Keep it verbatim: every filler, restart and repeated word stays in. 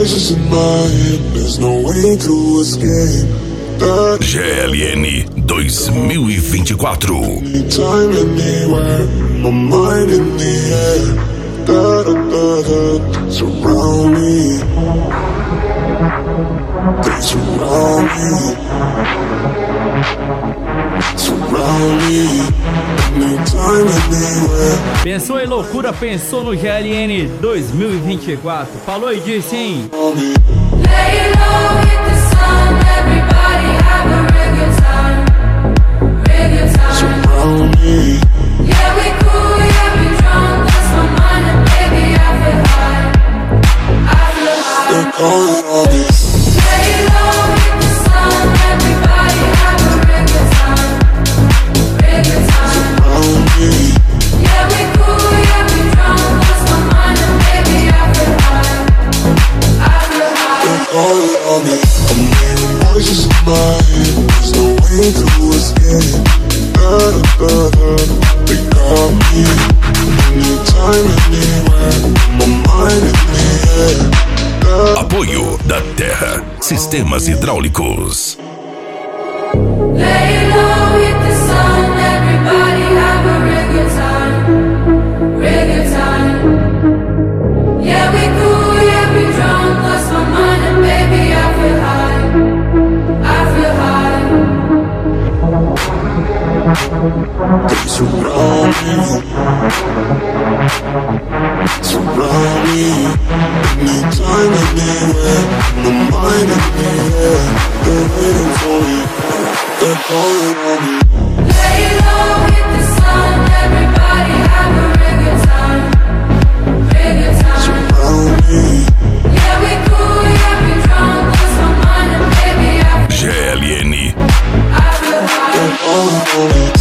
voices in my head, there's no way to escape. G L N dois mil e vinte e quatro. Anytime, anywhere, my mind in the air. Da da da da, surround me. They surround me. Surround me. Anytime, anywhere. Pensou em loucura, pensou no G L N dois mil e vinte e quatro. Falou e disse, hein? Lay low, hit the sun, everybody have a real good time, real good time. Surround me. Yeah, we cool, yeah, we drunk, lost my mind and baby I feel high, I feel high. They're calling on me. Lay low, hit the sun, everybody have a real good time, real good time. Surround me. Yeah, we cool, yeah, we drunk, lost my mind and baby I feel high, I feel high. They're calling on me. I'm hearing voices in my head, there's no way to escape. Da da da da, they got me. Anytime, anywhere, my mind in the air. Da. Apoio da Terra, Sistemas Hidráulicos. Lay low, hit the sun, everybody have a real good time, real good time. Yeah, we cool, yeah, we drunk, lost my mind and baby I feel high, I feel high. They surround me. Surround me. Anytime, anywhere, my mind in the air. They're waiting for me. They're calling on me. Lay low, hit the sun, everybody have a real good time, real good time. Surround me. Yeah, we cool, yeah, we drunk, lost my mind and baby I feel G L N I feel high. They're calling on me.